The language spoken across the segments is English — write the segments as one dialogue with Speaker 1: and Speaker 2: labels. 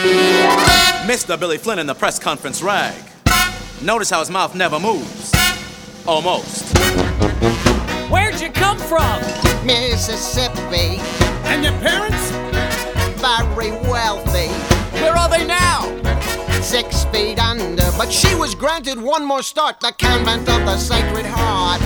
Speaker 1: Mr. Billy Flynn in the press conference rag. Notice how his mouth never moves. Almost.
Speaker 2: Where'd you come from?
Speaker 3: Mississippi.
Speaker 2: And your parents?
Speaker 3: Very wealthy.
Speaker 2: Where are they now?
Speaker 3: 6 feet under, but she was granted one more start, the convent of the Sacred Heart.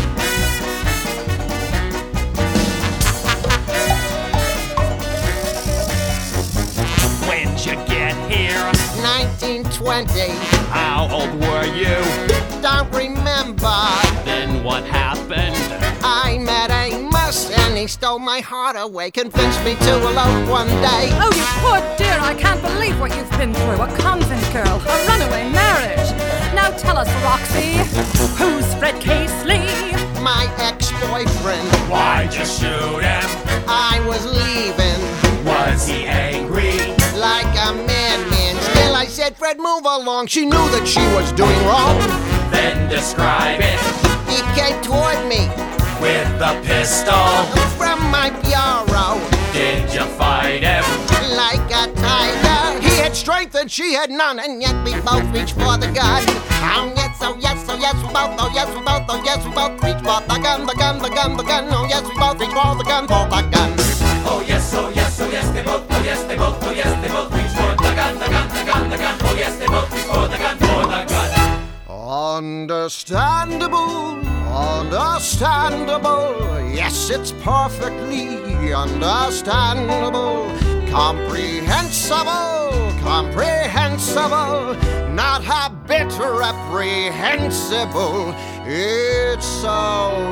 Speaker 2: When'd you get here?
Speaker 3: 1920.
Speaker 2: How old were you?
Speaker 3: Don't remember.
Speaker 2: Then what happened?
Speaker 3: I met Amos and he stole my heart away, convinced me to elope one day.
Speaker 4: Oh, you poor dear, I can't believe what you've been through. A convent girl, a runaway marriage. Now tell us, Roxy, who's Fred Casely?
Speaker 3: My ex-boyfriend.
Speaker 2: Why'd you shoot him?
Speaker 3: I was leaving.
Speaker 2: Was he angry?
Speaker 3: Like a madman. Still I said, Fred, move along. She knew that she was doing wrong.
Speaker 2: Then describe it.
Speaker 3: He came toward me
Speaker 2: With the pistol.
Speaker 3: from my bureau
Speaker 2: Did you fight him?
Speaker 3: like a tiger. He had strength and she had none, and yet we both reached for the gun. Oh yes, oh yes, oh yes, we both, oh yes, we both, oh yes, we both reached for the gun, the gun, the gun, the gun. Oh yes, we both reached for the gun, for the gun.
Speaker 2: Oh yes, oh yes, oh yes, they both, oh yes, they both, oh yes, they both reached for the gun, the gun, the gun, the gun. Oh yes, they both reached for the gun, for the gun.
Speaker 3: Understandable, understandable. Yes, it's perfectly understandable. Comprehensible, comprehensible. Not a bit reprehensible. It's so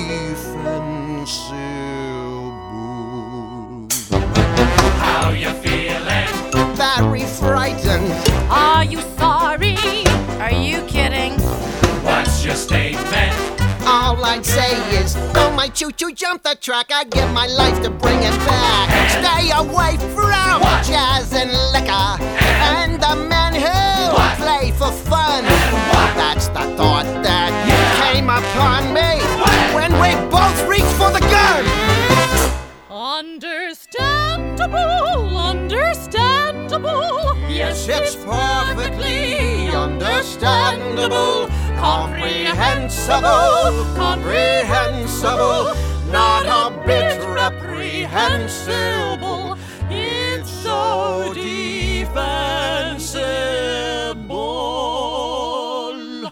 Speaker 3: defensible.
Speaker 2: How you feeling?
Speaker 3: Very frightened.
Speaker 4: Are you sorry? Are you kidding?
Speaker 2: What's your statement?
Speaker 3: All I'd say is, though my choo-choo jumped the track, I'd give my life to bring it back. Stay away from jazz and liquor and the men who play for fun. That's the thought that came upon me when we both reached for the gun.
Speaker 4: Understandable, understandable.
Speaker 3: Yes, it's perfectly understandable. Comprehensible, comprehensible. Not a bit reprehensible. It's so defensible.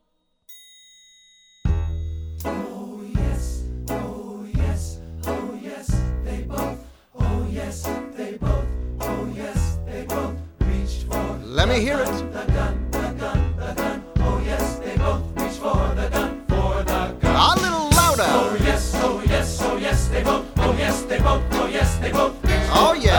Speaker 2: Oh yes, oh yes, oh yes, they both. Oh yes, they both. Oh yes, they both reached for.
Speaker 3: Let me hear it.
Speaker 2: The gun, the gun, the gun. Oh yes, they both reached for the gun, for the gun.
Speaker 3: A little louder.
Speaker 2: Oh yes, oh yes, oh yes, they both. Oh yes, they both. Oh yes, they both.
Speaker 3: Oh yeah.